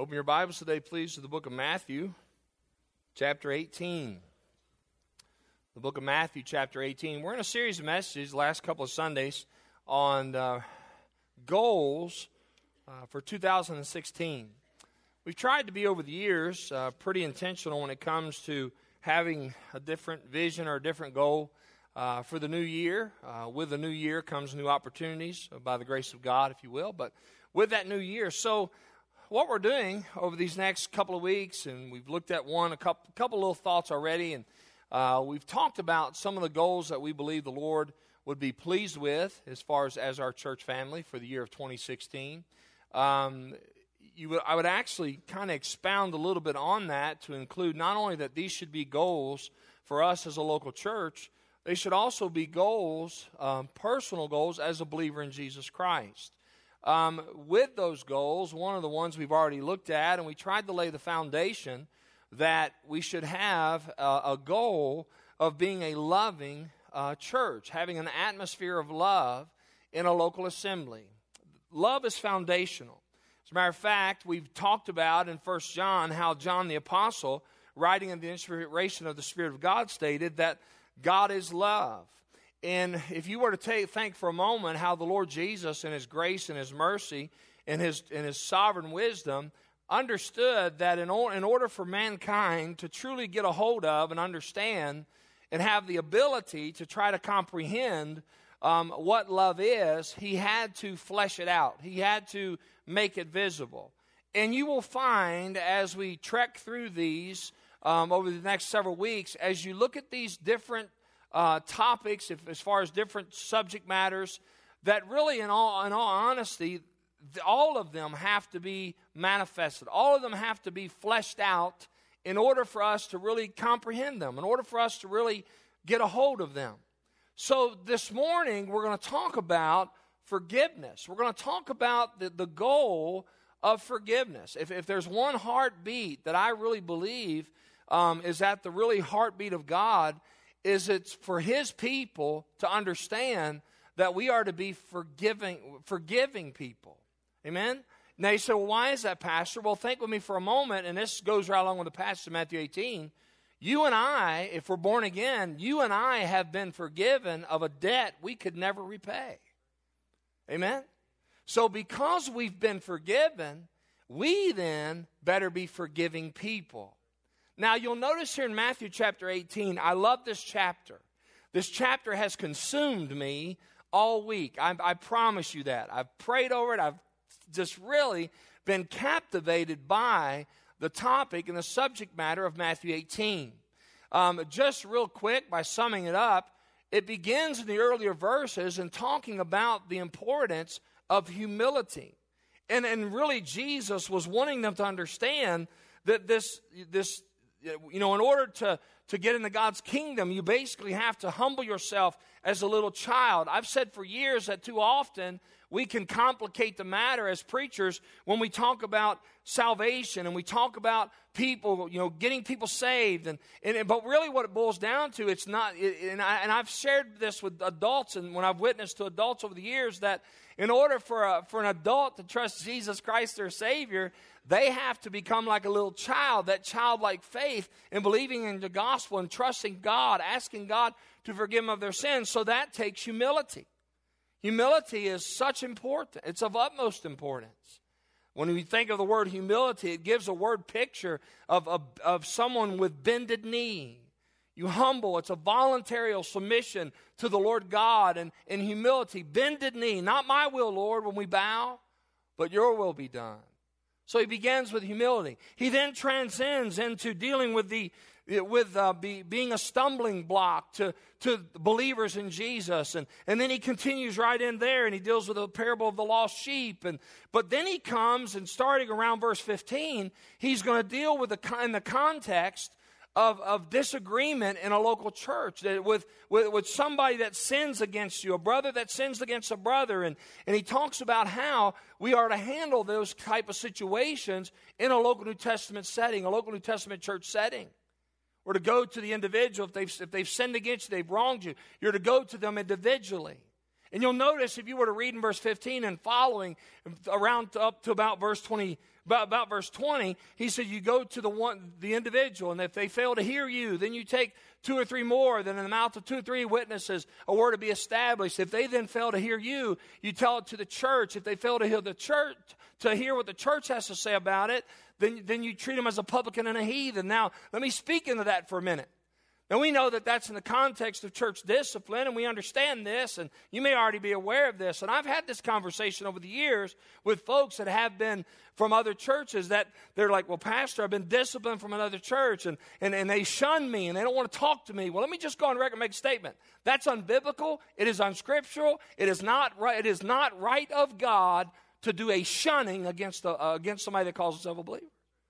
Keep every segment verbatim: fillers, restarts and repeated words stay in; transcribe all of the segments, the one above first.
Open your Bibles today, please, to the book of Matthew, chapter eighteen. The book of Matthew, chapter eighteen. We're in a series of messages the last couple of Sundays on uh, goals uh, for two thousand sixteen. We've tried to be, over the years, uh, pretty intentional when it comes to having a different vision or a different goal uh, for the new year. Uh, with the new year comes new opportunities, uh, by the grace of God, if you will. But with that new year, so what we're doing over these next couple of weeks, and we've looked at one, a couple, couple little thoughts already, and uh, we've talked about some of the goals that we believe the Lord would be pleased with as far as, as our church family for the year of twenty sixteen. Um, you would, I would actually kind of expound a little bit on that to include not only that these should be goals for us as a local church, they should also be goals, um, personal goals as a believer in Jesus Christ. Um, with those goals, one of the ones we've already looked at, and we tried to lay the foundation that we should have a, a goal of being a loving uh, church, having an atmosphere of love in a local assembly. Love is foundational. As a matter of fact, we've talked about in First John how John the Apostle, writing in the inspiration of the Spirit of God, stated that God is love. And if you were to take, think for a moment how the Lord Jesus in His grace and His mercy and His, and His sovereign wisdom understood that in, or, in order for mankind to truly get a hold of and understand and have the ability to try to comprehend um, what love is, He had to flesh it out. He had to make it visible. And you will find as we trek through these um, over the next several weeks, as you look at these different Uh, topics, if, as far as different subject matters, that really, in all in all honesty, the, all of them have to be manifested. All of them have to be fleshed out in order for us to really comprehend them, in order for us to really get a hold of them. So this morning, we're going to talk about forgiveness. We're going to talk about the, the goal of forgiveness. If, if there's one heartbeat that I really believe um, is at the really heartbeat of God, is it's for His people to understand that we are to be forgiving forgiving people. Amen? Now you say, well, why is that, Pastor? Well, think with me for a moment, and this goes right along with the passage of Matthew eighteen. You and I, if we're born again, you and I have been forgiven of a debt we could never repay. Amen? So because we've been forgiven, we then better be forgiving people. Now, you'll notice here in Matthew chapter eighteen, I love this chapter. This chapter has consumed me all week. I, I promise you that. I've prayed over it. I've just really been captivated by the topic and the subject matter of Matthew eighteen. Um, just real quick, by summing it up, it begins in the earlier verses and talking about the importance of humility. And, and really, Jesus was wanting them to understand that this this You know, in order to, to get into God's kingdom, you basically have to humble yourself as a little child. I've said for years that too often we can complicate the matter as preachers when we talk about salvation and we talk about people, you know, getting people saved. And, and but really what it boils down to, it's not, and, I, and I've shared this with adults and when I've witnessed to adults over the years, that in order for a, for an adult to trust Jesus Christ their Savior, they have to become like a little child, that childlike faith in believing in the gospel and trusting God, asking God to forgive them of their sins. So that takes humility. Humility is such important. It's of utmost importance. When we think of the word humility, it gives a word picture of, of, of someone with bended knee. You humble. It's a voluntary submission to the Lord God and in humility. Bended knee. Not my will, Lord, when we bow, but your will be done. So he begins with humility. He then transcends into dealing with the with uh, be, being a stumbling block to, to believers in Jesus. And, and then he continues right in there and he deals with the parable of the lost sheep. And But then he comes and starting around verse fifteen, he's going to deal with the, in the context of, of disagreement in a local church, that with, with, with somebody that sins against you, a brother that sins against a brother. And, and he talks about how we are to handle those type of situations in a local New Testament setting, a local New Testament church setting. We're to go to the individual. If they've, if they've sinned against you, they've wronged you, you're to go to them individually. And you'll notice if you were to read in verse fifteen and following around up to about verse twenty, about, about verse twenty, he said you go to the one, the individual, and if they fail to hear you, then you take two or three more, then in the mouth of two or three witnesses, a word to be established. If they then fail to hear you, you tell it to the church. If they fail to hear the church, to hear what the church has to say about it, then, then you treat them as a publican and a heathen. Now, let me speak into that for a minute. Now, we know that that's in the context of church discipline, and we understand this, and you may already be aware of this. And I've had this conversation over the years with folks that have been from other churches that they're like, well, Pastor, I've been disciplined from another church, and, and, and they shun me, and they don't want to talk to me. Well, let me just go on record and make a statement. That's unbiblical. It is unscriptural. It is not right, it is not right of God to do a shunning against, a, uh, against somebody that calls himself a believer.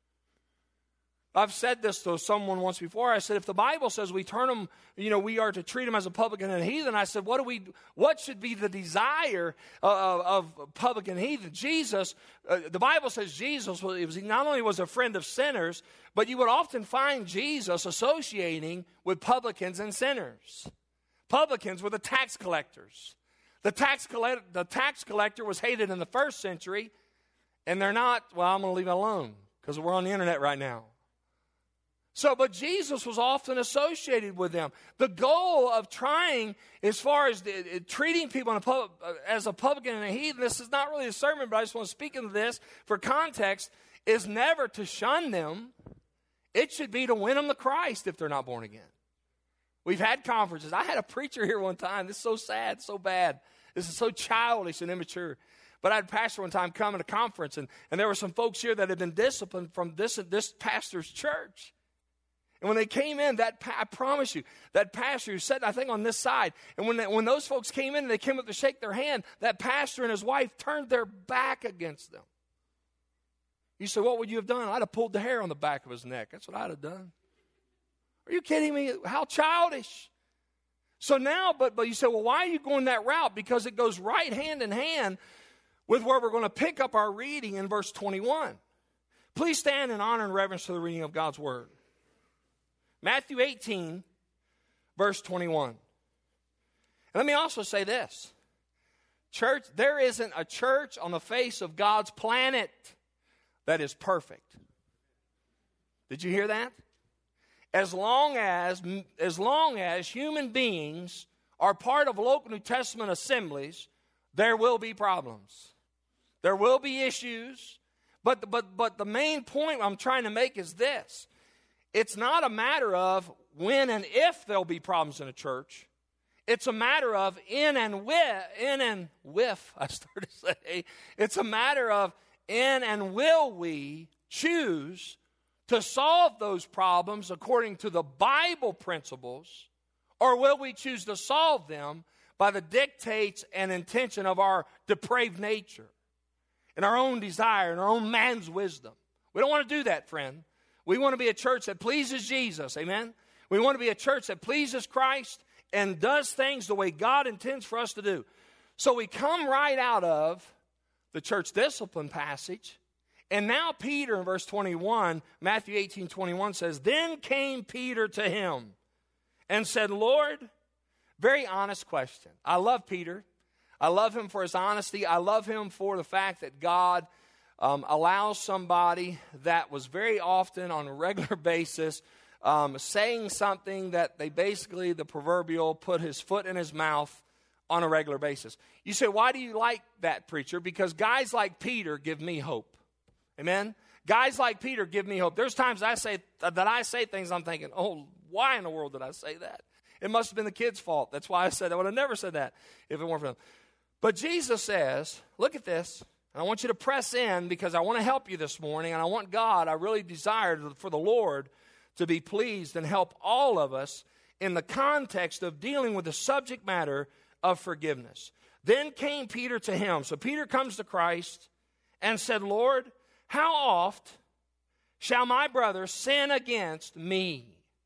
I've said this to someone once before. I said, if the Bible says we turn them, you know, we are to treat them as a publican and a heathen, I said, what do we, what should be the desire uh, of publican and heathen? Jesus, uh, the Bible says Jesus, was, was, he not only was a friend of sinners, but you would often find Jesus associating with publicans and sinners. Publicans were the tax collectors. The tax, collect, the tax collector was hated in the first century, and they're not, well, I'm going to leave it alone because we're on the internet right now. So, but Jesus was often associated with them. The goal of trying, as far as the, uh, treating people in a pub, uh, as a publican and a heathen, this is not really a sermon, but I just want to speak into this for context, is never to shun them. It should be to win them to Christ if they're not born again. We've had conferences. I had a preacher here one time. This is so sad, so bad. This is so childish and immature. But I had a pastor one time come at a conference, and, and there were some folks here that had been disciplined from this, this pastor's church. And when they came in, that I promise you, that pastor who sat, I think, on this side, and when they, when those folks came in and they came up to shake their hand, that pastor and his wife turned their back against them. You say, what would you have done? I'd have pulled the hair on the back of his neck. That's what I'd have done. Are you kidding me? How childish. So now, but, but you say, well, why are you going that route? Because it goes right hand in hand with where we're going to pick up our reading in verse twenty-one. Please stand in honor and reverence to the reading of God's word. Matthew eighteen, verse twenty-one. And let me also say this. Church, there isn't a church on the face of God's planet that is perfect. Did you hear that? As long as, as long as human beings are part of local New Testament assemblies, there will be problems. There will be issues. But, but, but the main point I'm trying to make is this. It's not a matter of when and if there'll be problems in a church. It's a matter of in and with, in and with, I started to say. It's a matter of in and will we choose to solve those problems according to the Bible principles, or will we choose to solve them by the dictates and intention of our depraved nature and our own desire and our own man's wisdom? We don't want to do that, friend. We want to be a church that pleases Jesus, amen? We want to be a church that pleases Christ and does things the way God intends for us to do. So we come right out of the church discipline passage, and now Peter in verse twenty-one, Matthew eighteen twenty-one says, then came Peter to him and said, Lord, very honest question. I love Peter. I love him for his honesty. I love him for the fact that God Um, allows somebody that was very often on a regular basis um, saying something that they basically, the proverbial, put his foot in his mouth on a regular basis. You say, why do you like that, preacher? Because guys like Peter give me hope. Amen? Guys like Peter give me hope. There's times I say that I say things I'm thinking, oh, why in the world did I say that? It must have been the kid's fault. That's why I said that. I would have never said that if it weren't for them. But Jesus says, look at this. I want you to press in because I want to help you this morning, and I want God, I really desire for the Lord to be pleased and help all of us in the context of dealing with the subject matter of forgiveness. Then came Peter to him. So Peter comes to Christ and said, Lord, how oft shall my brother sin against me?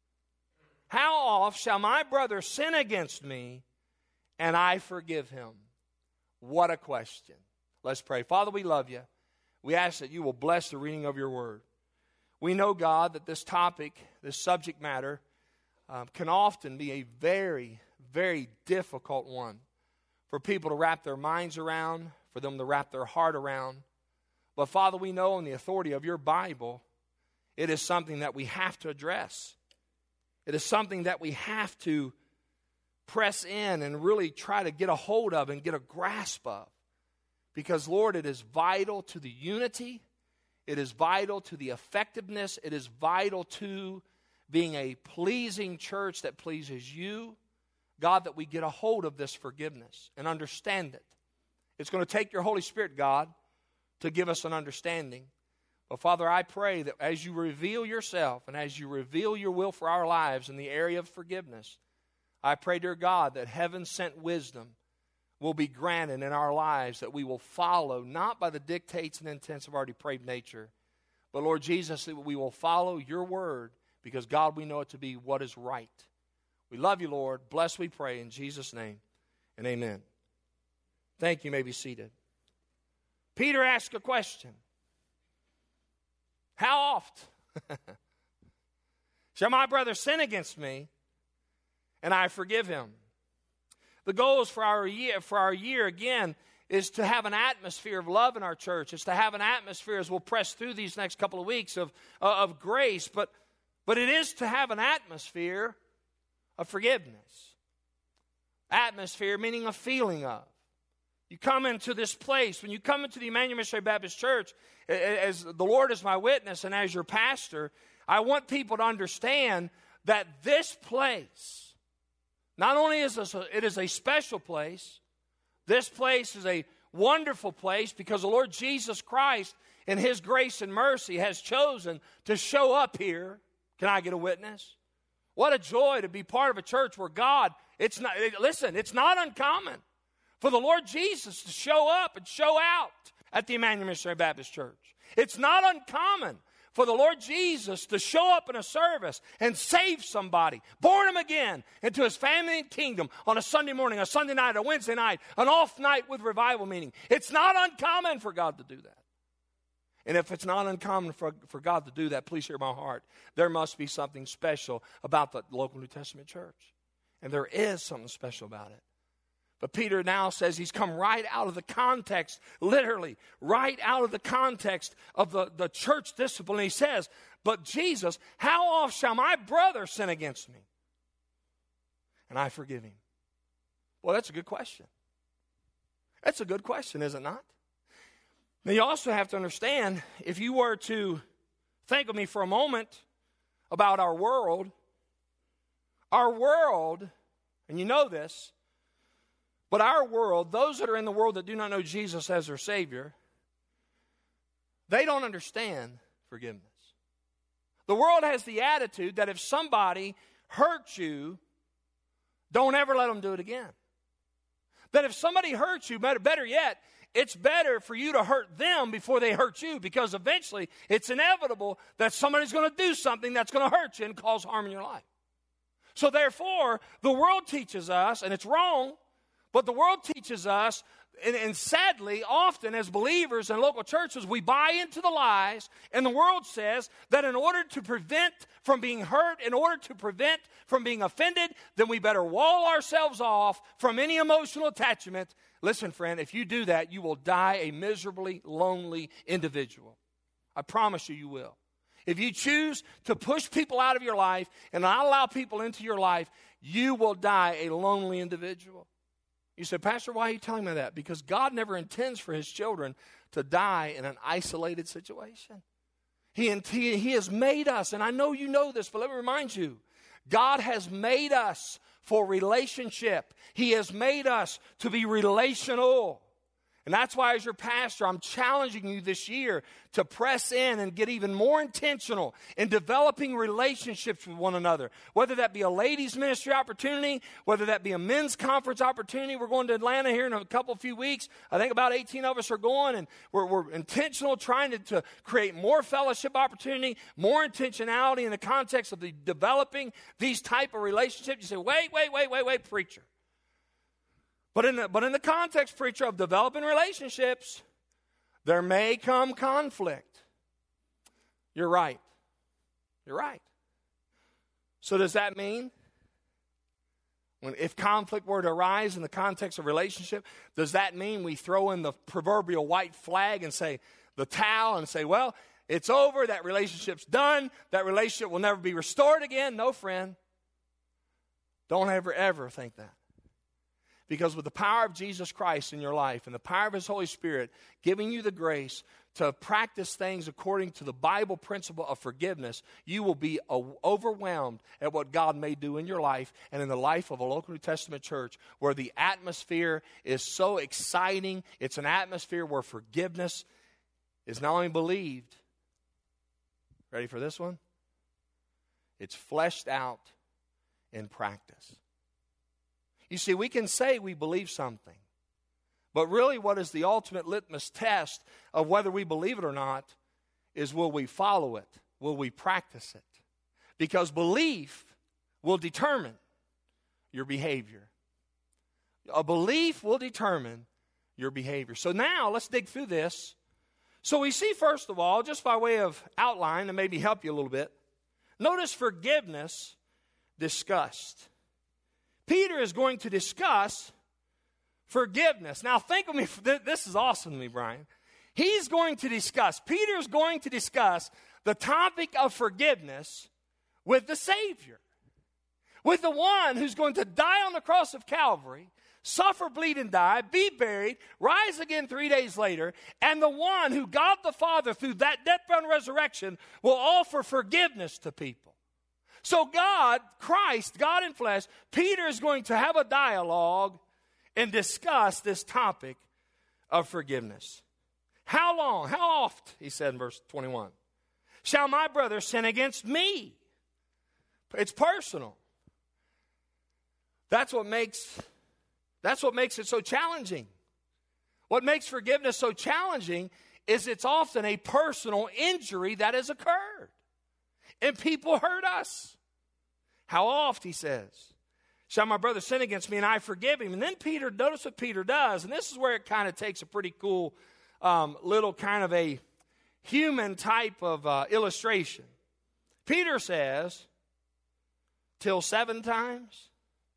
How oft shall my brother sin against me and I forgive him? What a question. Let's pray. Father, we love you. We ask that you will bless the reading of your word. We know, God, that this topic, this subject matter, um, can often be a very, very difficult one for people to wrap their minds around, for them to wrap their heart around. But Father, we know in the authority of your Bible, it is something that we have to address. It is something that we have to press in and really try to get a hold of and get a grasp of. Because, Lord, it is vital to the unity. It is vital to the effectiveness. It is vital to being a pleasing church that pleases you. God, that we get a hold of this forgiveness and understand it. It's going to take your Holy Spirit, God, to give us an understanding. But, Father, I pray that as you reveal yourself and as you reveal your will for our lives in the area of forgiveness, I pray, dear God, that heaven-sent wisdom will be granted in our lives, that we will follow, not by the dictates and intents of our depraved nature, but, Lord Jesus, that we will follow your word because, God, we know it to be what is right. We love you, Lord. Bless, we pray, in Jesus' name, and amen. Thank you. You may be seated. Peter asked a question. How oft shall my brother sin against me, and I forgive him? The goals for our year, for our year again, is to have an atmosphere of love in our church. It's to have an atmosphere, as we'll press through these next couple of weeks, of, uh, of grace. But, but it is to have an atmosphere of forgiveness. Atmosphere meaning a feeling of. You come into this place, when you come into the Emmanuel Missionary Baptist Church, as the Lord is my witness and as your pastor, I want people to understand that this place, not only is this a, it is a special place, this place is a wonderful place because the Lord Jesus Christ in His grace and mercy has chosen to show up here. Can I get a witness? What a joy to be part of a church where God, it's not, listen, it's not uncommon for the Lord Jesus to show up and show out at the Emmanuel Missionary Baptist Church. It's not uncommon for the Lord Jesus to show up in a service and save somebody, born him again into his family and kingdom on a Sunday morning, a Sunday night, a Wednesday night, an off night with revival meeting. It's not uncommon for God to do that. And if it's not uncommon for, for God to do that, please hear my heart. There must be something special about the local New Testament church. And there is something special about it. But Peter now says he's come right out of the context, literally, right out of the context of the, the church discipline. He says, but Jesus, how oft shall my brother sin against me, and I forgive him? Well, that's a good question. That's a good question, is it not? Now, you also have to understand, if you were to think with me for a moment about our world, our world, and you know this, but our world, those that are in the world that do not know Jesus as their Savior, they don't understand forgiveness. The world has the attitude that if somebody hurts you, don't ever let them do it again. That if somebody hurts you, better, better yet, it's better for you to hurt them before they hurt you, because eventually it's inevitable that somebody's going to do something that's going to hurt you and cause harm in your life. So therefore, the world teaches us, and it's wrong, but the world teaches us, and, and sadly, often as believers in local churches, we buy into the lies, and the world says that in order to prevent from being hurt, in order to prevent from being offended, then we better wall ourselves off from any emotional attachment. Listen, friend, if you do that, you will die a miserably lonely individual. I promise you, you will. If you choose to push people out of your life and not allow people into your life, you will die a lonely individual. You say, Pastor, why are you telling me that? Because God never intends for his children to die in an isolated situation. He, he, he has made us, and I know you know this, but let me remind you, God has made us for relationship. He has made us to be relational. And that's why, as your pastor, I'm challenging you this year to press in and get even more intentional in developing relationships with one another. Whether that be a ladies' ministry opportunity, whether that be a men's conference opportunity. We're going to Atlanta here in a couple, few weeks. I think about eighteen of us are going, and we're, we're intentional trying to, to create more fellowship opportunity, more intentionality in the context of the developing these type of relationships. You say, wait, wait, wait, wait, wait, preacher. But in, the, but in the context, preacher, of developing relationships, there may come conflict. You're right. You're right. So does that mean When, if conflict were to arise in the context of relationship, does that mean we throw in the proverbial white flag and say the towel and say, well, it's over, that relationship's done, that relationship will never be restored again? No, friend. Don't ever, ever think that. Because with the power of Jesus Christ in your life and the power of His Holy Spirit giving you the grace to practice things according to the Bible principle of forgiveness, you will be overwhelmed at what God may do in your life and in the life of a local New Testament church, where the atmosphere is so exciting. It's an atmosphere where forgiveness is not only believed, ready for this one? It's fleshed out in practice. You see, we can say we believe something, but really what is the ultimate litmus test of whether we believe it or not is, will we follow it? Will we practice it? Because belief will determine your behavior. A belief will determine your behavior. So now let's dig through this. So we see, first of all, just by way of outline and maybe help you a little bit, notice forgiveness discussed. Peter is going to discuss forgiveness. Now think of me, this is awesome to me, Brian. He's going to discuss, Peter's going to discuss the topic of forgiveness with the Savior. With the one who's going to die on the cross of Calvary, suffer, bleed, and die, be buried, rise again three days later, and the one who God the Father, through that death, burial, and resurrection, will offer forgiveness to people. So God, Christ, God in flesh, Peter is going to have a dialogue and discuss this topic of forgiveness. How long, how oft, he said in verse twenty-one, shall my brother sin against me? It's personal. That's what makes, that's what makes it so challenging. What makes forgiveness so challenging is it's often a personal injury that has occurred. And people hurt us. How oft, he says, shall my brother sin against me and I forgive him? And then Peter, notice what Peter does. And this is where it kind of takes a pretty cool um, little kind of a human type of uh, illustration. Peter says, till seven times.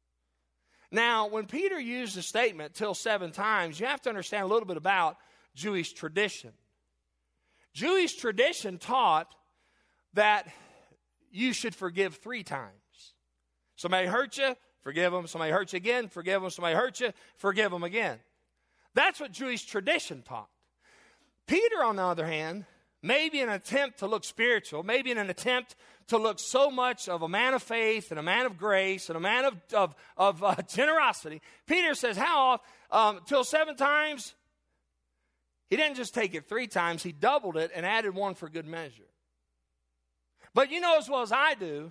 Now, when Peter used the statement, till seven times, you have to understand a little bit about Jewish tradition. Jewish tradition taught that you should forgive three times. Somebody hurt you, forgive them. Somebody hurt you again, forgive them. Somebody hurt you, forgive them again. That's what Jewish tradition taught. Peter, on the other hand, maybe in an attempt to look spiritual, maybe in an attempt to look so much of a man of faith and a man of grace and a man of, of, of uh, generosity, Peter says, how often? Um, till seven times? He didn't just take it three times. He doubled it and added one for good measure. But you know as well as I do,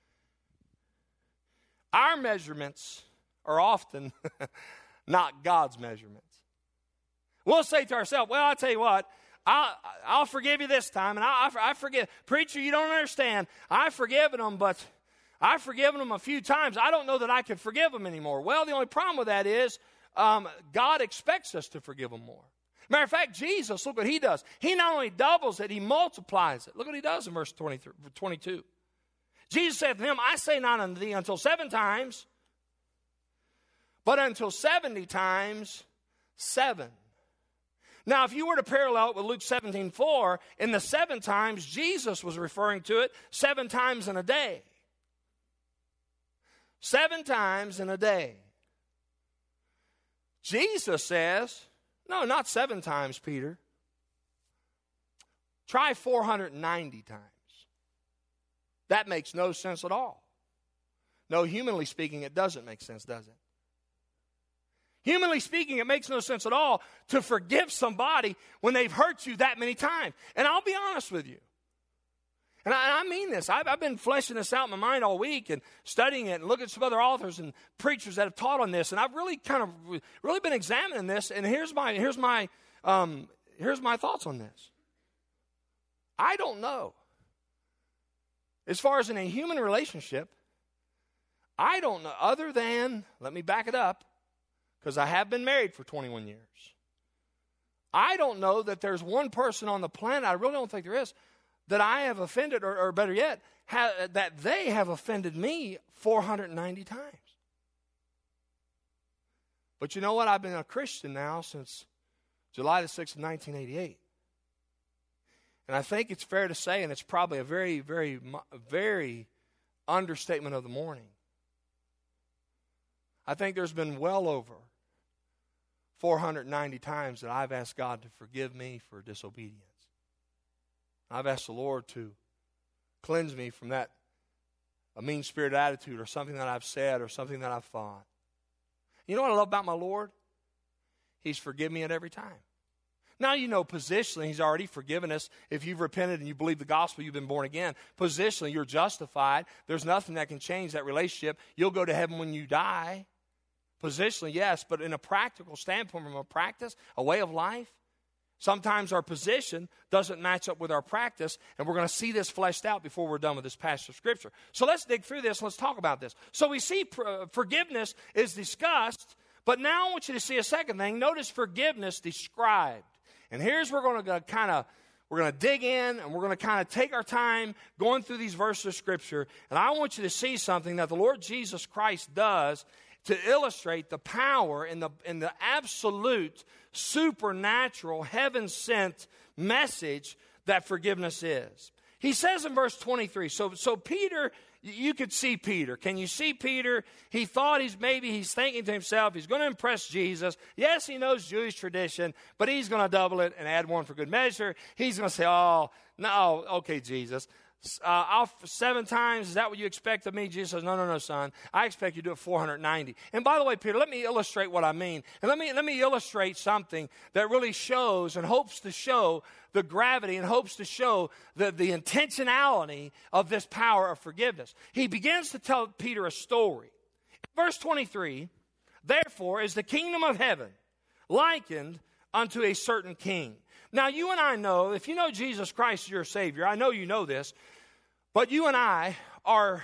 our measurements are often not God's measurements. We'll say to ourselves, well, I'll tell you what, I'll, I'll forgive you this time, and I, I forgive. Preacher, you don't understand. I've forgiven them, but I've forgiven them a few times. I don't know that I can forgive them anymore. Well, the only problem with that is um, God expects us to forgive them more. Matter of fact, Jesus, look what he does. He not only doubles it, he multiplies it. Look what he does in verse twenty-three, twenty-two. Jesus said to him, I say not unto thee until seven times, but until seventy times seven. Now, if you were to parallel it with Luke seventeen four, in the seven times, Jesus was referring to it seven times in a day. Seven times in a day. Jesus says, no, not seven times, Peter. Try four hundred ninety times. That makes no sense at all. No, humanly speaking, it doesn't make sense, does it? Humanly speaking, it makes no sense at all to forgive somebody when they've hurt you that many times. And I'll be honest with you. And I, and I mean this. I've, I've been fleshing this out in my mind all week and studying it and looking at some other authors and preachers that have taught on this. And I've really kind of really been examining this. And here's my here's my um, here's my thoughts on this. I don't know. As far as in a human relationship, I don't know, other than, let me back it up, because I have been married for twenty-one years. I don't know that there's one person on the planet, I really don't think there is, that I have offended, or, or better yet, ha, that they have offended me four hundred ninety times. But you know what? I've been a Christian now since July the sixth of nineteen eighty-eight. And I think it's fair to say, and it's probably a very, very, very understatement of the morning, I think there's been well over four hundred ninety times that I've asked God to forgive me for disobedience. I've asked the Lord to cleanse me from that a mean-spirited attitude or something that I've said or something that I've thought. You know what I love about my Lord? He's forgiven me at every time. Now, you know, positionally, He's already forgiven us. If you've repented and you believe the gospel, you've been born again. Positionally, you're justified. There's nothing that can change that relationship. You'll go to heaven when you die. Positionally, yes, but in a practical standpoint, from a practice, a way of life, sometimes our position doesn't match up with our practice, and we're going to see this fleshed out before we're done with this passage of Scripture. So let's dig through this. Let's talk about this. So we see pr- forgiveness is discussed, but now I want you to see a second thing. Notice forgiveness described. And here's where we're going to kind of we're going to dig in, and we're going to kind of take our time going through these verses of Scripture. And I want you to see something that the Lord Jesus Christ does to illustrate the power and the, and the absolute supernatural, heaven-sent message that forgiveness is. He says in verse twenty-three, so, so Peter, you could see Peter. Can you see Peter? He thought he's maybe he's thinking to himself, he's going to impress Jesus. Yes, he knows Jewish tradition, but he's going to double it and add one for good measure. He's going to say, oh, no, okay, Jesus. Uh, I'll, seven times, is that what you expect of me? Jesus says, no, no, no, son. I expect you to do it four hundred ninety. And by the way, Peter, let me illustrate what I mean. And let me, let me illustrate something that really shows and hopes to show the gravity and hopes to show the, the intentionality of this power of forgiveness. He begins to tell Peter a story. Verse twenty-three, therefore is the kingdom of heaven likened unto a certain king. Now, you and I know, if you know Jesus Christ as your Savior, I know you know this, but you and I are,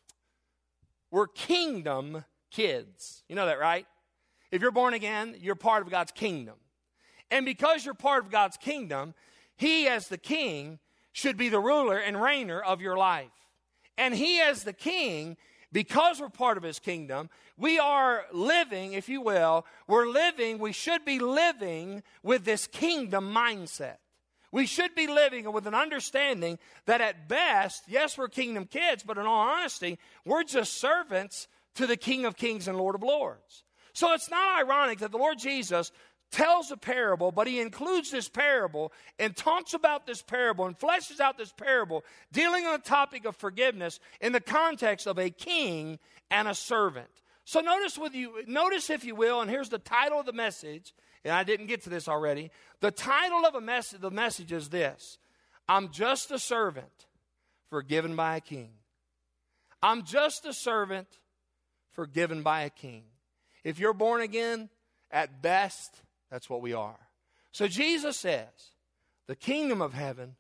we're kingdom kids. You know that, right? If you're born again, you're part of God's kingdom. And because you're part of God's kingdom, He as the king should be the ruler and reigner of your life. And He as the king, because we're part of His kingdom, we are living, if you will, we're living, we should be living with this kingdom mindset. We should be living with an understanding that at best, yes, we're kingdom kids, but in all honesty, we're just servants to the King of Kings and Lord of Lords. So it's not ironic that the Lord Jesus tells a parable, but He includes this parable and talks about this parable and fleshes out this parable, dealing on the topic of forgiveness in the context of a king and a servant. So notice with you, notice if you will, and here's the title of the message, and I didn't get to this already. The title of a message, the message is this: I'm just a servant forgiven by a king. I'm just a servant forgiven by a king. If you're born again, at best, that's what we are. So Jesus says, the kingdom of heaven,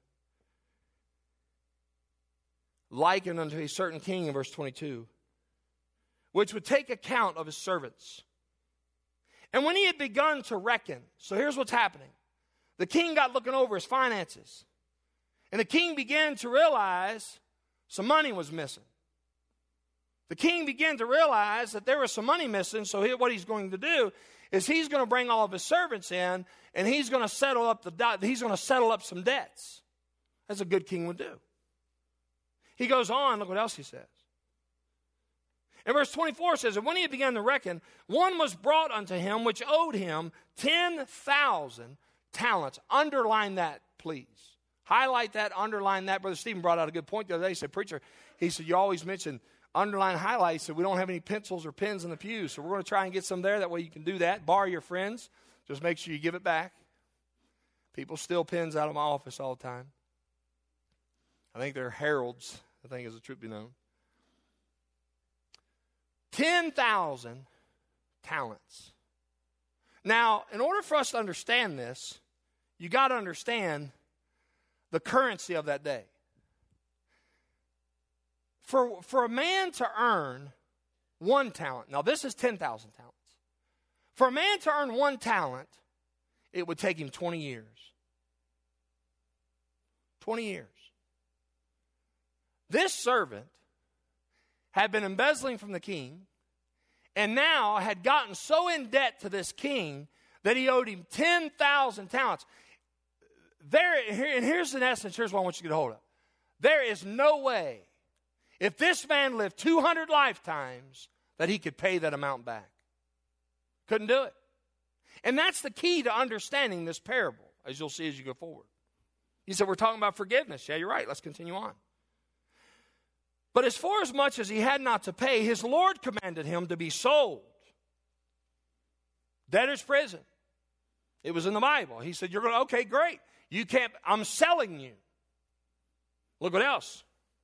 likened unto a certain king in verse twenty-two, which would take account of his servants. And when he had begun to reckon, so here's what's happening. The king got looking over his finances. And the king began to realize some money was missing. The king began to realize that there was some money missing, so here, what he's going to do is he's going to bring all of his servants in, and he's going to settle up the he's going to settle up some debts, as a good king would do. He goes on. Look what else he says. And verse twenty-four says, and when he began to reckon, one was brought unto him which owed him ten thousand talents. Underline that, please. Highlight that. Underline that. Brother Stephen brought out a good point the other day. He said, preacher, he said, you always mention underline, highlight. He said, we don't have any pencils or pens in the pew, so we're going to try and get some there. That way you can do that. Borrow your friends. Just make sure you give it back. People steal pens out of my office all the time. I think they're heralds, I think is the truth be known. ten thousand talents. Now, in order for us to understand this, you got to understand the currency of that day. For, for a man to earn one talent, now this is ten thousand talents. For a man to earn one talent, it would take him twenty years. twenty years. This servant had been embezzling from the king, and now had gotten so in debt to this king that he owed him ten thousand talents. There, here, and here's in essence, here's what I want you to get a hold of. There is no way, if this man lived two hundred lifetimes, that he could pay that amount back. Couldn't do it. And that's the key to understanding this parable, as you'll see as you go forward. You said, we're talking about forgiveness. Yeah, you're right. Let's continue on. But as far as much as he had not to pay, his Lord commanded him to be sold. Debtor's prison. It was in the Bible. He said, you're going to, okay, great. You can't, I'm selling you. Look what else.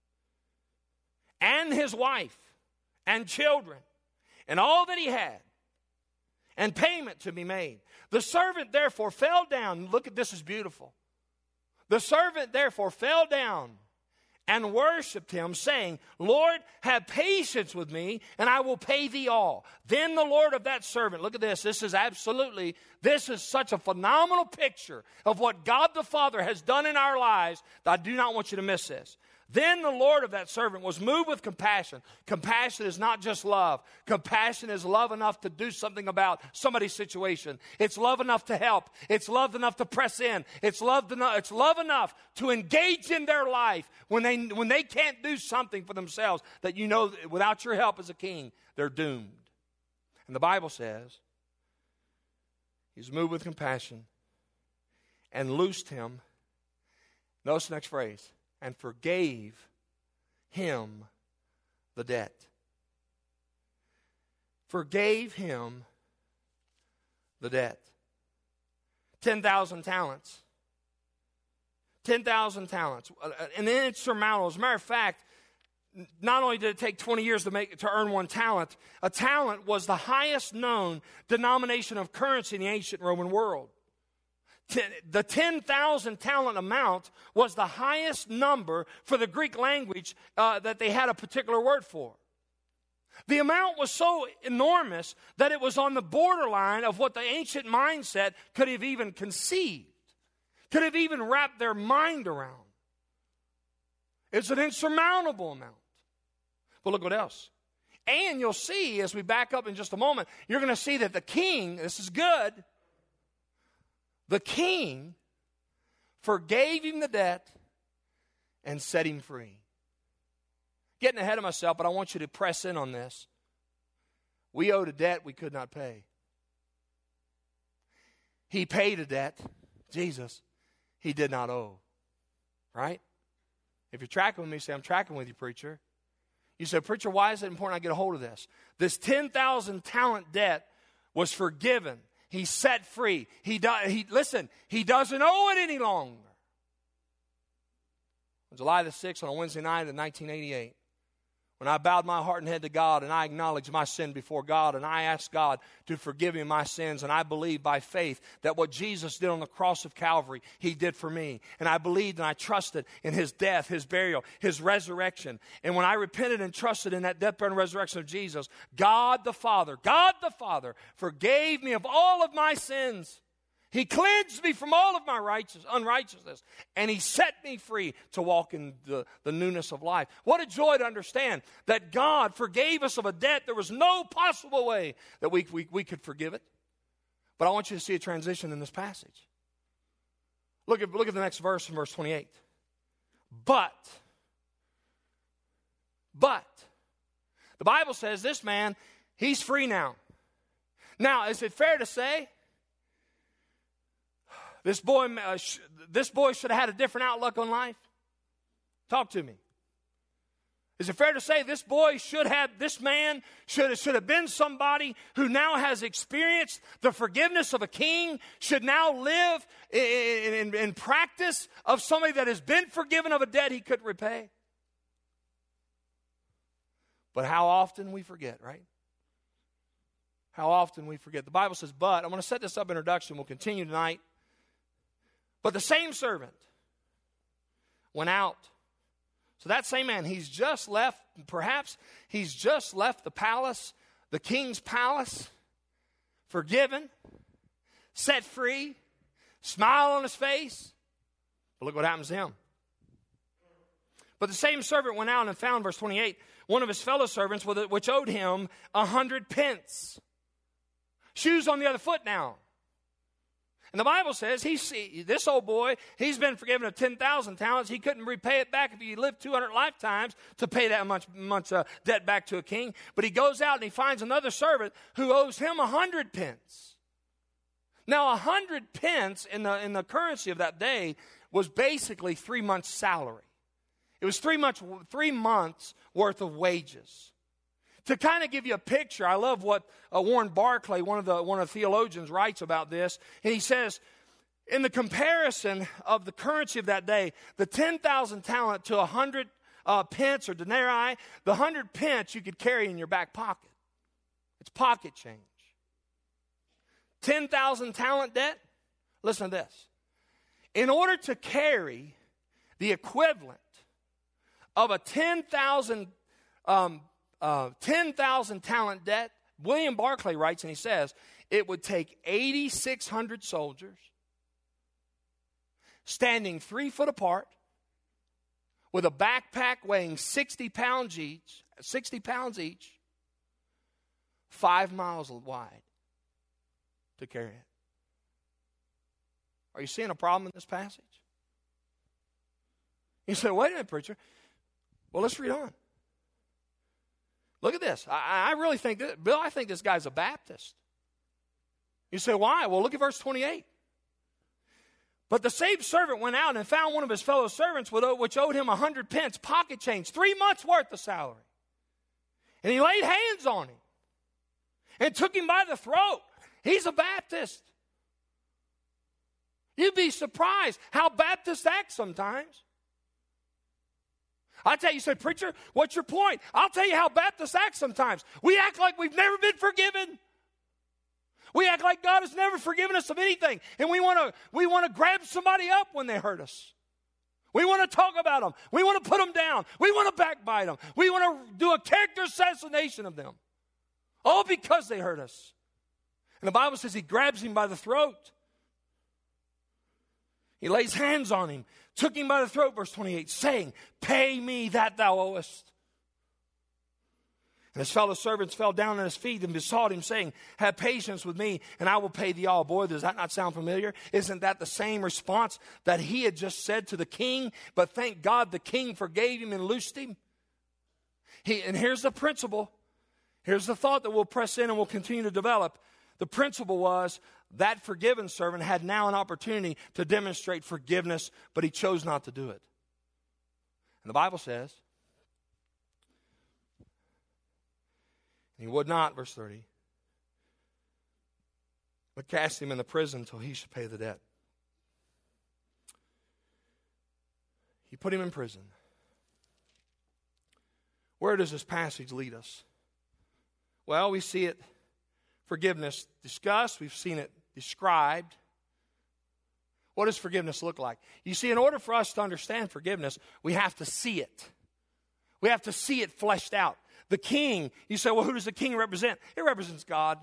And his wife and children and all that he had, and payment to be made. The servant therefore fell down. Look at this, is beautiful. The servant therefore fell down and worshipped him, saying, Lord, have patience with me, and I will pay thee all. Then the Lord of that servant, look at this, this is absolutely, this is such a phenomenal picture of what God the Father has done in our lives that I do not want you to miss this. Then the Lord of that servant was moved with compassion. Compassion is not just love. Compassion is love enough to do something about somebody's situation. It's love enough to help. It's love enough to press in. It's love enough, it's love enough to engage in their life when they, when they can't do something for themselves that you know without your help as a king, they're doomed. And the Bible says, he's moved with compassion and loosed him. Notice the next phrase. And forgave him the debt. Forgave him the debt. ten thousand talents. ten thousand talents. And then it's insurmountable. As a matter of fact, not only did it take twenty years to make to earn one talent, a talent was the highest known denomination of currency in the ancient Roman world. The ten thousand talent amount was the highest number for the Greek language uh, that they had a particular word for. The amount was so enormous that it was on the borderline of what the ancient mindset could have even conceived, could have even wrapped their mind around. It's an insurmountable amount. But look what else. And you'll see as we back up in just a moment, you're going to see that the king, this is good, the king forgave him the debt and set him free. Getting ahead of myself, but I want you to press in on this. We owed a debt we could not pay. He paid a debt, Jesus, he did not owe. Right? If you're tracking with me, say, I'm tracking with you, preacher. You say, preacher, why is it important I get a hold of this? This ten thousand talent debt was forgiven. He's set free. He, do, he Listen, he doesn't owe it any longer. On July the sixth, on a Wednesday night in nineteen eighty-eight, when I bowed my heart and head to God and I acknowledged my sin before God and I asked God to forgive me my sins, and I believed by faith that what Jesus did on the cross of Calvary, he did for me. And I believed and I trusted in his death, his burial, his resurrection. And when I repented and trusted in that death, burial, and resurrection of Jesus, God the Father, God the Father forgave me of all of my sins. He cleansed me from all of my righteous, unrighteousness, and he set me free to walk in the, the newness of life. What a joy to understand that God forgave us of a debt. There was no possible way that we, we, we could forgive it. But I want you to see a transition in this passage. Look at, look at the next verse in verse twenty-eight. But, but, the Bible says this man, he's free now. Now, is it fair to say This boy, uh, sh- this boy should have had a different outlook on life? Talk to me. Is it fair to say this boy should have, this man should have, should have been somebody who now has experienced the forgiveness of a king, should now live in, in, in practice of somebody that has been forgiven of a debt he couldn't repay? But how often we forget, right? How often we forget. The Bible says, but, I'm going to set this up introduction. We'll continue tonight. But the same servant went out. So that same man, he's just left, perhaps he's just left the palace, the king's palace, forgiven, set free, smile on his face. But look what happens to him. But the same servant went out and found, verse twenty-eight, one of his fellow servants which owed him a hundred pence. Shoes on the other foot now. And the Bible says, he's, this old boy, he's been forgiven of ten thousand talents. He couldn't repay it back if he lived two hundred lifetimes to pay that much, much uh, debt back to a king. But he goes out and he finds another servant who owes him a hundred pence. Now, a hundred pence in the, in the currency of that day was basically three months' salary. It was three months, three months worth of wages. To kind of give you a picture, I love what uh, Warren Barclay, one of the one of the theologians, writes about this. And he says, in the comparison of the currency of that day, the ten thousand talent to one hundred uh, pence or denarii, the one hundred pence you could carry in your back pocket. It's pocket change. ten thousand talent debt, listen to this. In order to carry the equivalent of a ten thousand um, uh, ten thousand talent debt, William Barclay writes and he says, it would take eight thousand six hundred soldiers standing three foot apart with a backpack weighing sixty pounds each, sixty pounds each, five miles wide to carry it. Are you seeing a problem in this passage? You say, wait a minute, preacher. Well, let's read on. Look at this. I, I really think, that, Bill, I think this guy's a Baptist. You say, why? Well, look at verse twenty-eight. But the same servant went out and found one of his fellow servants which owed him a hundred pence, pocket change, three months' worth of salary. And he laid hands on him and took him by the throat. He's a Baptist. You'd be surprised how Baptists act sometimes. I tell you, you say, preacher, what's your point? I'll tell you how Baptists act sometimes. We act like we've never been forgiven. We act like God has never forgiven us of anything. And we want to we want to grab somebody up when they hurt us. We want to talk about them. We want to put them down. We want to backbite them. We want to do a character assassination of them. All because they hurt us. And the Bible says he grabs him by the throat. He lays hands on him, took him by the throat, verse twenty-eight, saying, pay me that thou owest. And his fellow servants fell down at his feet and besought him, saying, have patience with me, and I will pay thee all. Boy, does that not sound familiar? Isn't that the same response that he had just said to the king? But thank God the king forgave him and loosed him. He, and here's the principle. Here's the thought that we'll press in and we'll continue to develop. The principle was that forgiven servant had now an opportunity to demonstrate forgiveness, but he chose not to do it. And the Bible says, he would not, verse thirty, but cast him in the prison until he should pay the debt. He put him in prison. Where does this passage lead us? Well, we see it, forgiveness discussed. We've seen it described. What does forgiveness look like? You see, in order for us to understand forgiveness, we have to see it. We have to see it fleshed out. The king, you say, well, who does the king represent? It represents God.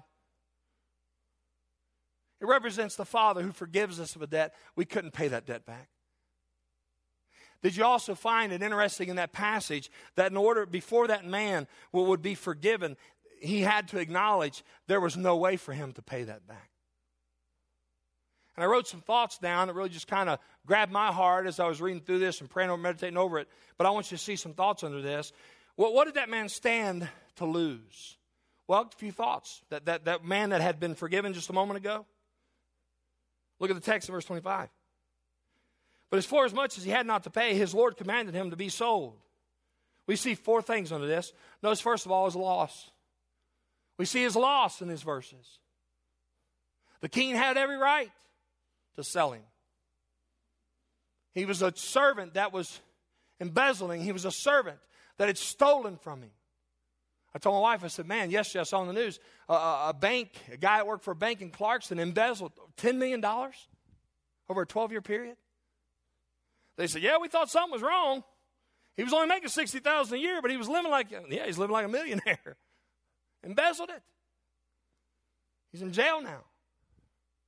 It represents the Father who forgives us of a debt. We couldn't pay that debt back. Did you also find it interesting in that passage that in order, before that man would be forgiven, he had to acknowledge there was no way for him to pay that back. And I wrote some thoughts down that really just kind of grabbed my heart as I was reading through this and praying over, meditating over it. But I want you to see some thoughts under this. Well, what did that man stand to lose? Well, a few thoughts. That, that, that man that had been forgiven just a moment ago. Look at the text in verse twenty-five. But as for as much as he had not to pay, his Lord commanded him to be sold. We see four things under this. Notice, first of all, his loss. We see his loss in these verses. The king had every right to sell him. He was a servant that was embezzling. He was a servant that had stolen from him. I told my wife, I said, man, yesterday I saw on the news uh, a bank, a guy that worked for a bank in Clarkston embezzled ten million dollars over a twelve-year period. They said, yeah, we thought something was wrong. He was only making sixty thousand dollars a year, but he was living like, yeah, he's living like a millionaire. Embezzled it. He's in jail now.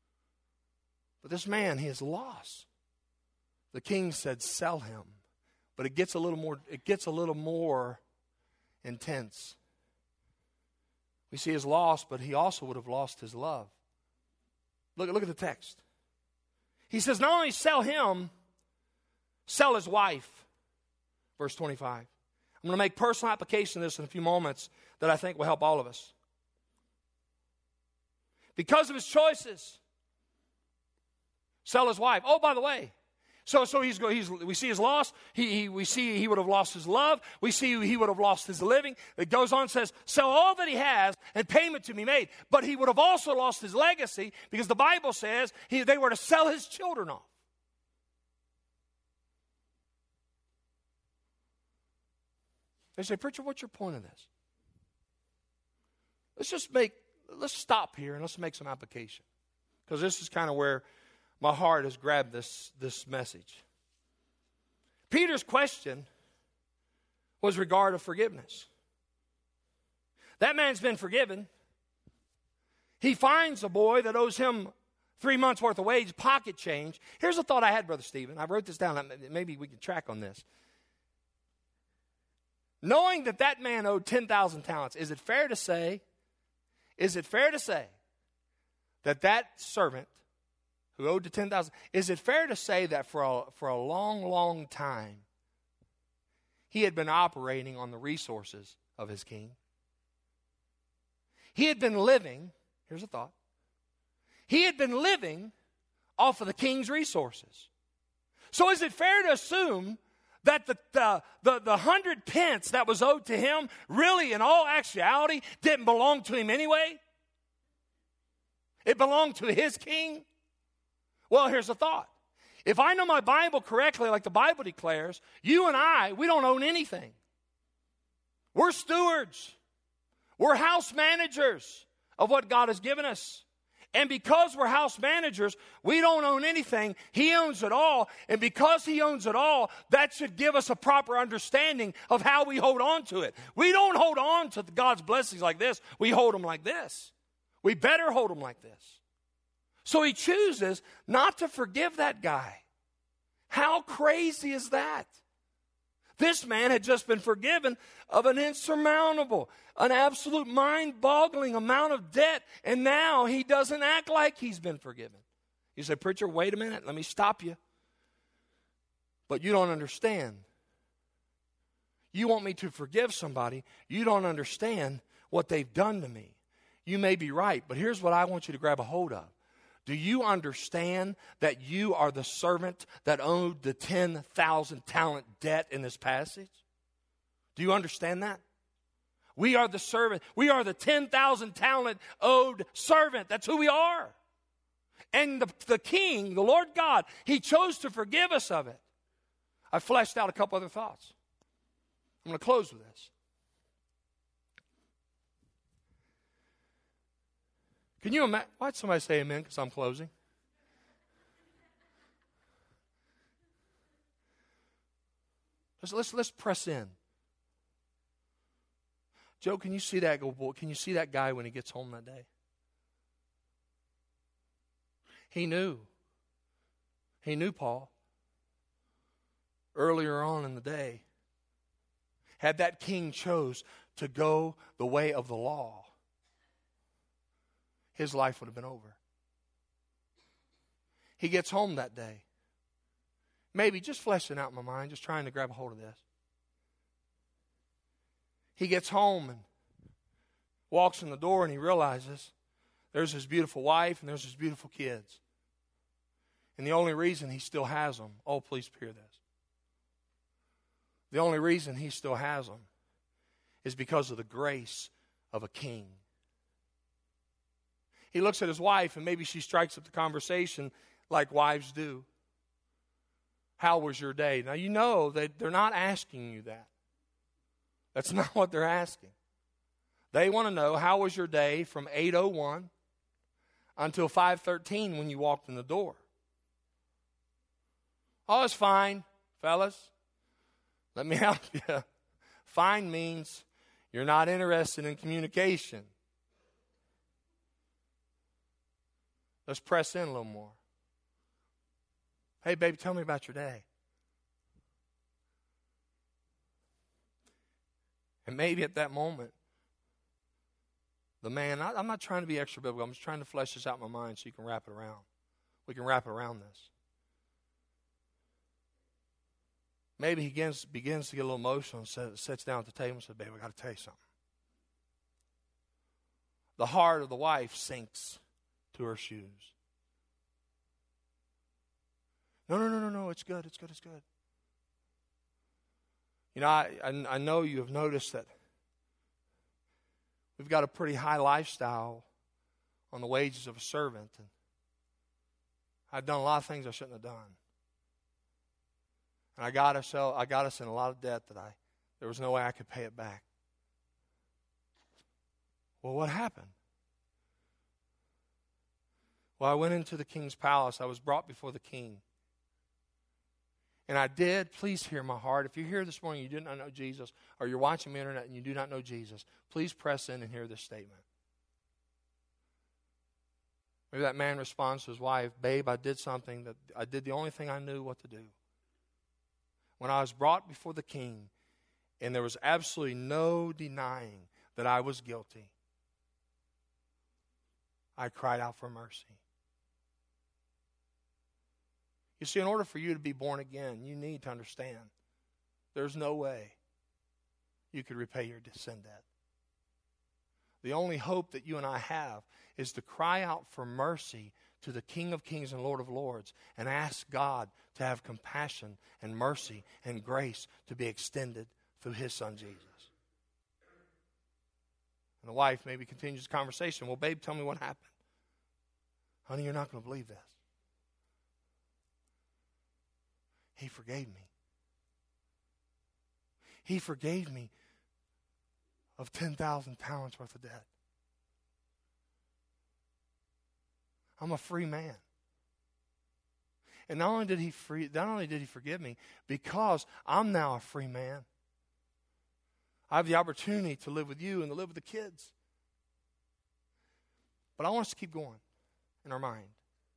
But this man, he is lost. The king said, sell him. But it gets a little more, it gets a little more intense. We see his loss, but he also would have lost his love. Look, look at the text. He says, not only sell him, sell his wife. Verse twenty-five. I'm going to make personal application of this in a few moments that I think will help all of us. Because of his choices, sell his wife. Oh, by the way, so so he's, he's we see his loss. He, he we see he would have lost his love. We see he would have lost his living. It goes on and says, sell all that he has and payment to be made. But he would have also lost his legacy because the Bible says he, they were to sell his children off. They say, preacher, what's your point of this? Let's just make, let's stop here and let's make some application. Because this is kind of where my heart has grabbed this, this message. Peter's question was regarding forgiveness. That man's been forgiven. He finds a boy that owes him three months' worth of wage, pocket change. Here's a thought I had, Brother Stephen. I wrote this down. Maybe we can track on this. Knowing that that man owed ten thousand talents, is it fair to say, is it fair to say that that servant who owed the ten thousand, is it fair to say that for a, for a long, long time, he had been operating on the resources of his king? He had been living, here's a thought, he had been living off of the king's resources. So is it fair to assume that the, the, the, the hundred pence that was owed to him really in all actuality didn't belong to him anyway? It belonged to his king? Well, here's the thought. If I know my Bible correctly, like the Bible declares, you and I, we don't own anything. We're stewards. We're house managers of what God has given us. And because we're house managers, we don't own anything. He owns it all. And because he owns it all, that should give us a proper understanding of how we hold on to it. We don't hold on to God's blessings like this. We hold them like this. We better hold them like this. So he chooses not to forgive that guy. How crazy is that? This man had just been forgiven of an insurmountable, an absolute mind-boggling amount of debt, and now he doesn't act like he's been forgiven. You say, preacher, wait a minute, let me stop you. But you don't understand. You want me to forgive somebody, you don't understand what they've done to me. You may be right, but here's what I want you to grab a hold of. Do you understand that you are the servant that owed the ten thousand talent debt in this passage? Do you understand that? We are the servant. We are the ten thousand talent owed servant. That's who we are. And the, the King, the Lord God, he chose to forgive us of it. I fleshed out a couple other thoughts. I'm going to close with this. Can you imagine? Why'd somebody say amen? Because I'm closing. Let's, let's, let's press in. Joe, can you see that? Can you see that guy when he gets home that day? He knew. He knew Paul. Earlier on in the day, had that king chose to go the way of the law, his life would have been over. He gets home that day. Maybe just fleshing out in my mind, just trying to grab a hold of this. He gets home and walks in the door and he realizes there's his beautiful wife and there's his beautiful kids. And the only reason he still has them, oh, please hear this. The only reason he still has them is because of the grace of a king. He looks at his wife, and maybe she strikes up the conversation like wives do. How was your day? Now, you know that they're not asking you that. That's not what they're asking. They want to know, how was your day from eight oh one until five thirteen when you walked in the door? Oh, it's fine, fellas. Let me help you. Fine means you're not interested in communication. Let's press in a little more. Hey, baby, tell me about your day. And maybe at that moment, the man, I, I'm not trying to be extra biblical. I'm just trying to flesh this out in my mind so you can wrap it around. We can wrap it around this. Maybe he begins, begins to get a little emotional and sits, sits down at the table and says, babe, I got to tell you something. The heart of the wife sinks to her shoes. No, no, no, no, no, it's good, it's good, it's good. You know, I, I, I know you have noticed that we've got a pretty high lifestyle on the wages of a servant. And I've done a lot of things I shouldn't have done. And I got us, I got us in a lot of debt that I, there was no way I could pay it back. Well, what happened? Well, I went into the king's palace. I was brought before the king. And I did, please hear my heart. If you're here this morning and you do not know Jesus, or you're watching the internet and you do not know Jesus, please press in and hear this statement. Maybe that man responds to his wife, babe, I did something that I did the only thing I knew what to do. When I was brought before the king, and there was absolutely no denying that I was guilty, I cried out for mercy. You see, in order for you to be born again, you need to understand there's no way you could repay your sin debt. The only hope that you and I have is to cry out for mercy to the King of Kings and Lord of Lords and ask God to have compassion and mercy and grace to be extended through His Son Jesus. And the wife maybe continues the conversation. Well, babe, tell me what happened. Honey, you're not going to believe this. He forgave me. He forgave me of ten thousand talents worth of debt. I'm a free man. And not only did he free, not only did he forgive me, because I'm now a free man, I have the opportunity to live with you and to live with the kids. But I want us to keep going in our mind.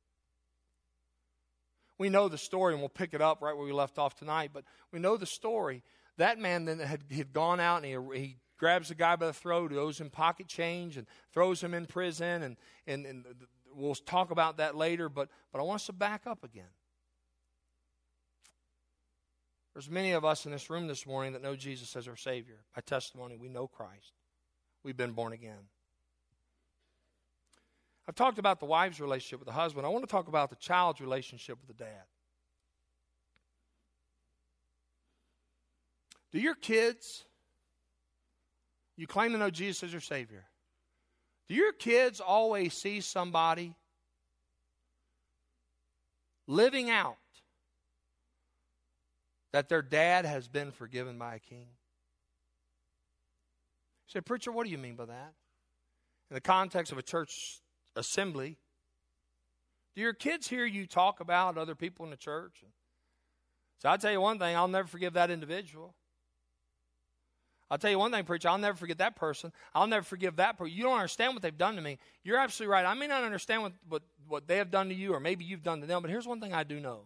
We know the story, and we'll pick it up right where we left off tonight, but we know the story. That man then had, had gone out, and he, he grabs the guy by the throat, who owes him pocket change, and throws him in prison, and, and, and we'll talk about that later, but, but I want us to back up again. There's many of us in this room this morning that know Jesus as our Savior. By testimony, we know Christ. We've been born again. I've talked about the wife's relationship with the husband. I want to talk about the child's relationship with the dad. Do your kids, you claim to know Jesus as your Savior, do your kids always see somebody living out that their dad has been forgiven by a king? You say, preacher, what do you mean by that? In the context of a church assembly, do your kids hear you talk about other people in the church? So I'll tell you one thing, I'll never forgive that individual. I'll tell you one thing, preacher, I'll never forget that person. I'll never forgive that person. You don't understand what they've done to me. You're absolutely right. I may not understand what, what, what they have done to you, or maybe you've done to them, but here's one thing I do know.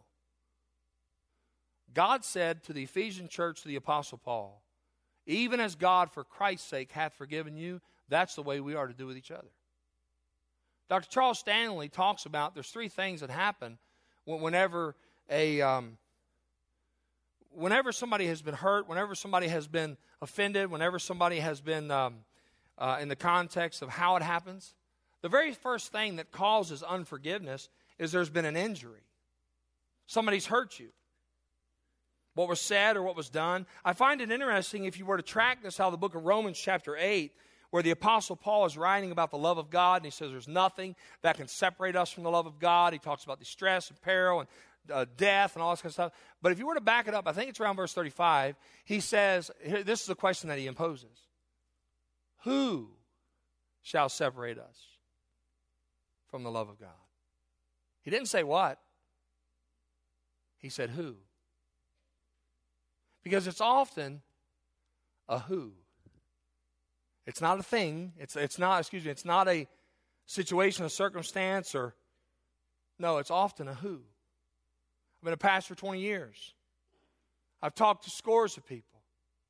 God said to the Ephesian church, to the Apostle Paul, even as God for Christ's sake hath forgiven you, that's the way we are to do with each other. Doctor Charles Stanley talks about there's three things that happen whenever a um, whenever somebody has been hurt, whenever somebody has been offended, whenever somebody has been um, uh, in the context of how it happens. The very first thing that causes unforgiveness is there's been an injury. Somebody's hurt you. What was said or what was done. I find it interesting if you were to track this, how the book of Romans chapter eight, where the Apostle Paul is writing about the love of God, and he says there's nothing that can separate us from the love of God. He talks about distress and peril and uh, death and all this kind of stuff. But if you were to back it up, I think it's around verse thirty-five, he says, here, this is the question that he imposes. Who shall separate us from the love of God? He didn't say what. He said who. Because it's often a who. It's not a thing. It's it's not, excuse me, it's not a situation, a circumstance, or no, it's often a who. I've been a pastor for twenty years. I've talked to scores of people.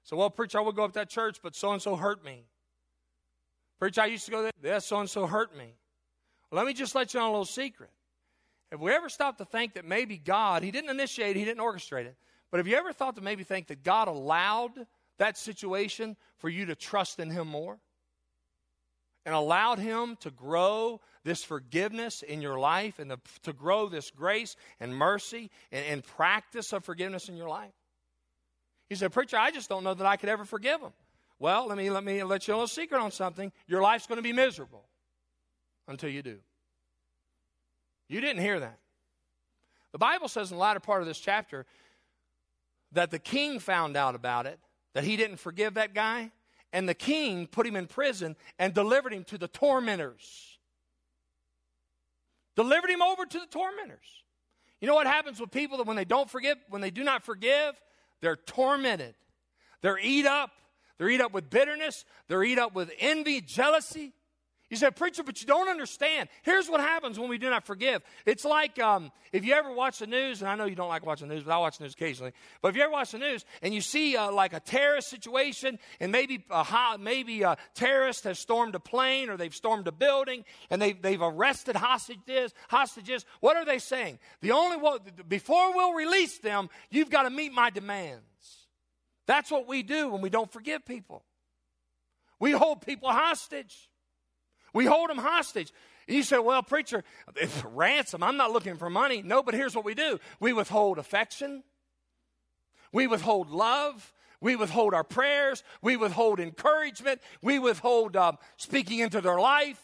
So, well, preacher, I would go up to that church, but so-and-so hurt me. Preacher, I used to go there. Yeah, so-and-so hurt me. Well, let me just let you on a little secret. Have we ever stopped to think that maybe God, he didn't initiate it, he didn't orchestrate it, but have you ever thought to maybe think that God allowed that situation for you to trust in him more? And allowed him to grow this forgiveness in your life and the, to grow this grace and mercy and, and practice of forgiveness in your life? He said, preacher, I just don't know that I could ever forgive him. Well, let me, let me let you know a secret on something. Your life's going to be miserable until you do. You didn't hear that. The Bible says in the latter part of this chapter that the king found out about it, that he didn't forgive that guy, and the king put him in prison and delivered him to the tormentors. Delivered him over to the tormentors. You know what happens with people that when they don't forgive, when they do not forgive, they're tormented. They're eat up. They're eat up with bitterness. They're eat up with envy, jealousy. You said, preacher, but you don't understand. Here's what happens when we do not forgive. It's like um, if you ever watch the news, and I know you don't like watching the news, but I watch the news occasionally. But if you ever watch the news and you see uh, like a terrorist situation, and maybe a, maybe a terrorist has stormed a plane or they've stormed a building, and they've, they've arrested hostages, hostages, what are they saying? The only one, before we'll release them, you've got to meet my demands. That's what we do when we don't forgive people. We hold people hostage. We hold them hostage. And you say, well, preacher, it's ransom. I'm not looking for money. No, but here's what we do. We withhold affection. We withhold love. We withhold our prayers. We withhold encouragement. We withhold uh, speaking into their life.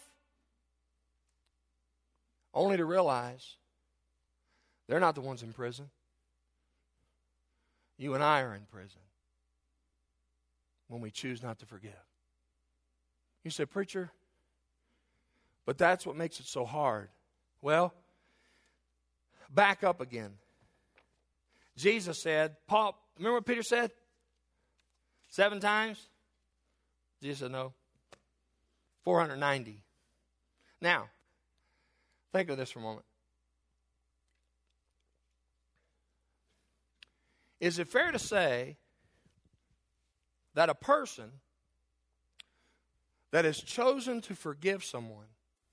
Only to realize they're not the ones in prison. You and I are in prison when we choose not to forgive. You say, preacher, but that's what makes it so hard. Well, back up again. Jesus said, Paul, remember what Peter said? Seven times? Jesus said no. four hundred ninety. Now, think of this for a moment. Is it fair to say that a person that has chosen to forgive someone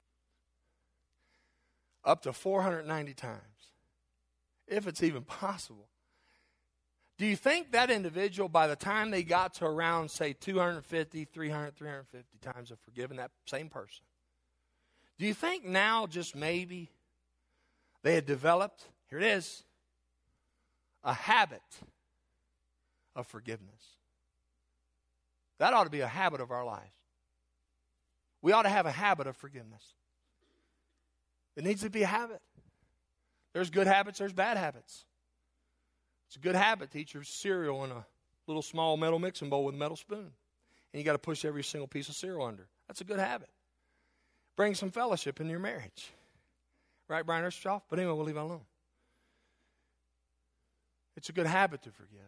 up to four hundred ninety times, if it's even possible, do you think that individual, by the time they got to around, say, two hundred fifty, three hundred, three hundred fifty times of forgiving that same person, do you think now just maybe they had developed, here it is, a habit of forgiveness? That ought to be a habit of our lives. We ought to have a habit of forgiveness. It needs to be a habit. There's good habits, there's bad habits. It's a good habit to eat your cereal in a little small metal mixing bowl with a metal spoon. And you got to push every single piece of cereal under. That's a good habit. Bring some fellowship into your marriage. Right, Brian Erschoff? But anyway, we'll leave it alone. It's a good habit to forgive.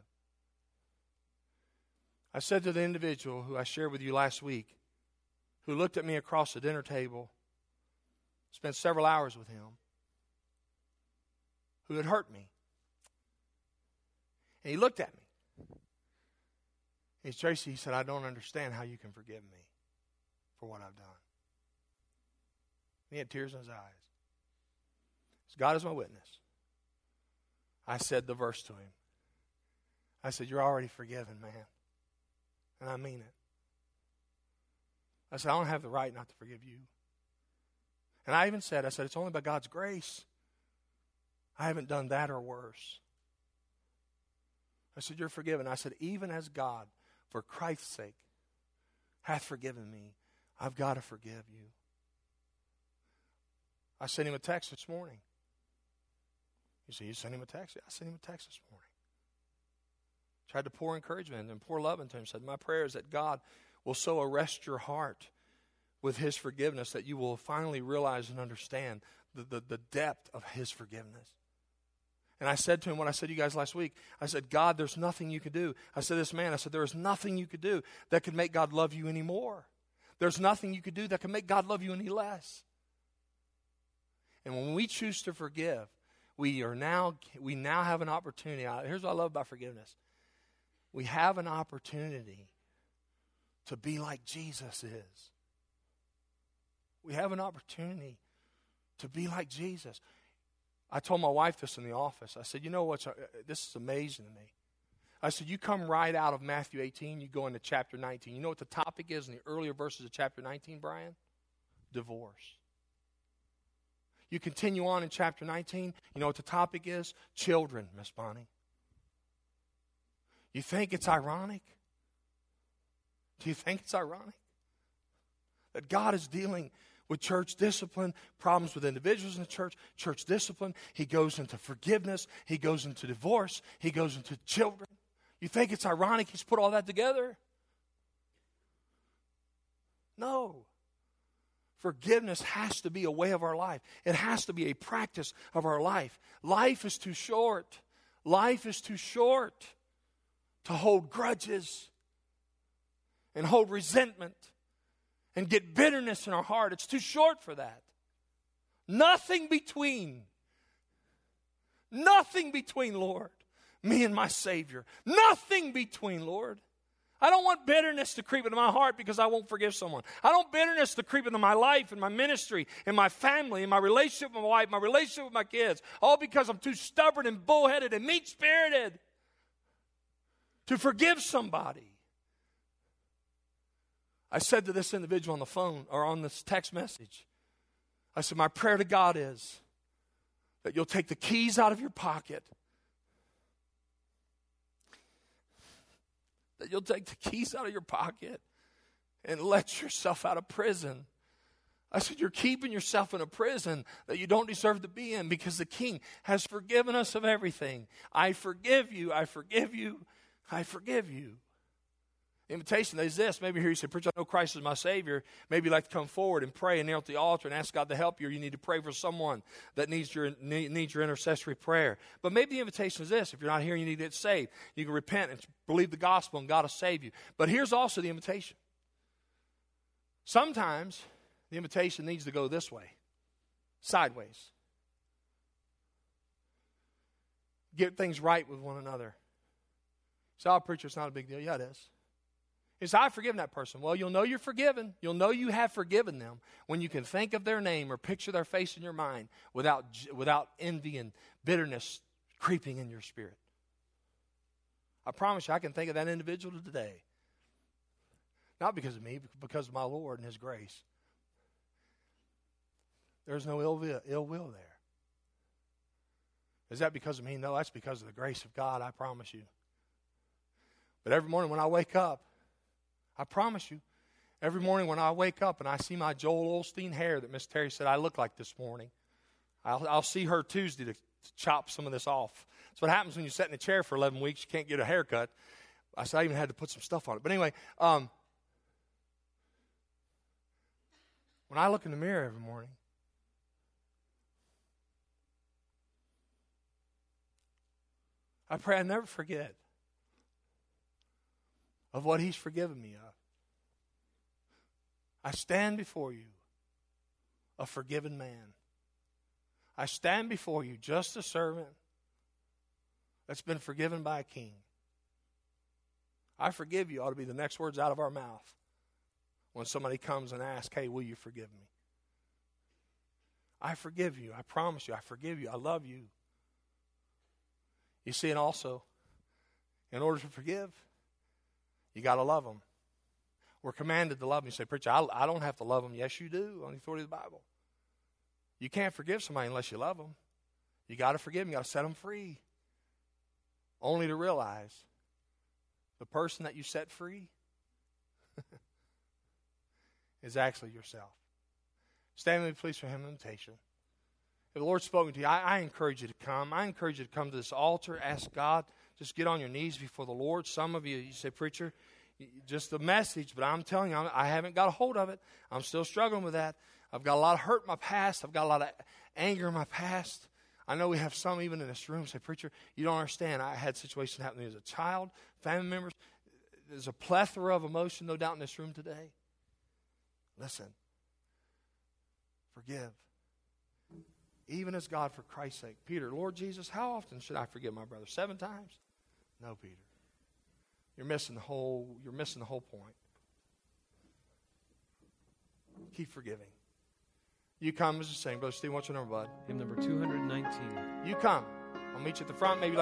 I said to the individual who I shared with you last week, who looked at me across the dinner table, spent several hours with him, who had hurt me. And he looked at me. He said, Tracy, he said, I don't understand how you can forgive me for what I've done. He had tears in his eyes. He said, God is my witness. I said the verse to him. I said, you're already forgiven, man. And I mean it. I said, I don't have the right not to forgive you. And I even said, I said, it's only by God's grace. I haven't done that or worse. I said, you're forgiven. I said, even as God, for Christ's sake, hath forgiven me, I've got to forgive you. I sent him a text this morning. You see, you sent him a text? Yeah, I sent him a text this morning. Tried to pour encouragement and pour love into him. Said, my prayer is that God will so arrest your heart with his forgiveness that you will finally realize and understand the, the, the depth of his forgiveness. And I said to him what I said to you guys last week. I said, God, there's nothing you could do. I said, this man, I said, there is nothing you could do that could make God love you any more. There's nothing you could do that could make God love you any less. And when we choose to forgive, we are now we now have an opportunity. Here's what I love about forgiveness. we have an opportunity to be like Jesus is. We have an opportunity to be like Jesus. I told my wife this in the office. I said, you know what's, this is amazing to me. I said, you come right out of Matthew eighteen, you go into chapter nineteen. You know what the topic is in the earlier verses of chapter nineteen, Brian? Divorce. You continue on in chapter nineteen, you know what the topic is? Children, Miss Bonnie. You think it's ironic? Do you think it's ironic that God is dealing with church discipline, problems with individuals in the church, church discipline? He goes into forgiveness. He goes into divorce. He goes into children. You think it's ironic he's put all that together? No. Forgiveness has to be a way of our life. It has to be a practice of our life. Life is too short. Life is too short to hold grudges and hold resentment and get bitterness in our heart. It's too short for that. Nothing between. Nothing between, Lord, me and my Savior. Nothing between, Lord. I don't want bitterness to creep into my heart because I won't forgive someone. I don't want bitterness to creep into my life and my ministry and my family and my relationship with my wife, my relationship with my kids, all because I'm too stubborn and bullheaded and mean-spirited to forgive somebody. I said to this individual on the phone or on this text message, I said, my prayer to God is that you'll take the keys out of your pocket, that you'll take the keys out of your pocket and let yourself out of prison. I said, you're keeping yourself in a prison that you don't deserve to be in because the King has forgiven us of everything. I forgive you, I forgive you, I forgive you. The invitation is this. Maybe here you say, preacher, I know Christ is my Savior. Maybe you'd like to come forward and pray and kneel at the altar and ask God to help you, or you need to pray for someone that needs your needs your intercessory prayer. But maybe the invitation is this. If you're not here and you need to get saved, you can repent and believe the gospel and God will save you. But here's also the invitation. Sometimes the invitation needs to go this way, sideways. Get things right with one another. So, oh, preacher, it's not a big deal. Yeah, it is. He said, I've forgiven that person. Well, you'll know you're forgiven. You'll know you have forgiven them when you can think of their name or picture their face in your mind without, without envy and bitterness creeping in your spirit. I promise you, I can think of that individual today. Not because of me, but because of my Lord and His grace. There's no ill will, ill will there. Is that because of me? No, that's because of the grace of God, I promise you. But every morning when I wake up, I promise you, every morning when I wake up and I see my Joel Osteen hair that Miss Terry said I look like this morning, I'll, I'll see her Tuesday to, to chop some of this off. That's what happens when you sit in a chair for eleven weeks. You can't get a haircut. I said I even had to put some stuff on it. But anyway, um, when I look in the mirror every morning, I pray I never forget of what He's forgiven me of. I stand before you a forgiven man. I stand before you just a servant that's been forgiven by a king. I forgive you ought to be the next words out of our mouth when somebody comes and asks, hey, will you forgive me? I forgive you. I promise you. I forgive you. I love you. You see, and also, in order to forgive, you got to love them. We're commanded to love them. You say, preacher, I, I don't have to love them. Yes, you do, on the authority of the Bible. You can't forgive somebody unless you love them. You got to forgive them. You got to set them free. Only to realize the person that you set free is actually yourself. Stand with me, please, for hymn invitation. If the Lord's spoken to you, I, I encourage you to come. I encourage you to come to this altar, ask God. Just get on your knees before the Lord. Some of you, you say, preacher, just a message, but I'm telling you, I haven't got a hold of it. I'm still struggling with that. I've got a lot of hurt in my past. I've got a lot of anger in my past. I know we have some even in this room say, preacher, you don't understand. I had situations happen to me as a child, family members. There's a plethora of emotion, no doubt, in this room today. Listen. Forgive. Even as God, for Christ's sake. Peter, Lord Jesus, how often should I forgive my brother? Seven times? No, Peter. you're missing the whole, you're missing the whole point. Keep forgiving. You come as a sing. Brother Steve, what's your number, bud? Hymn number two hundred nineteen. You come. I'll meet you at the front. Maybe like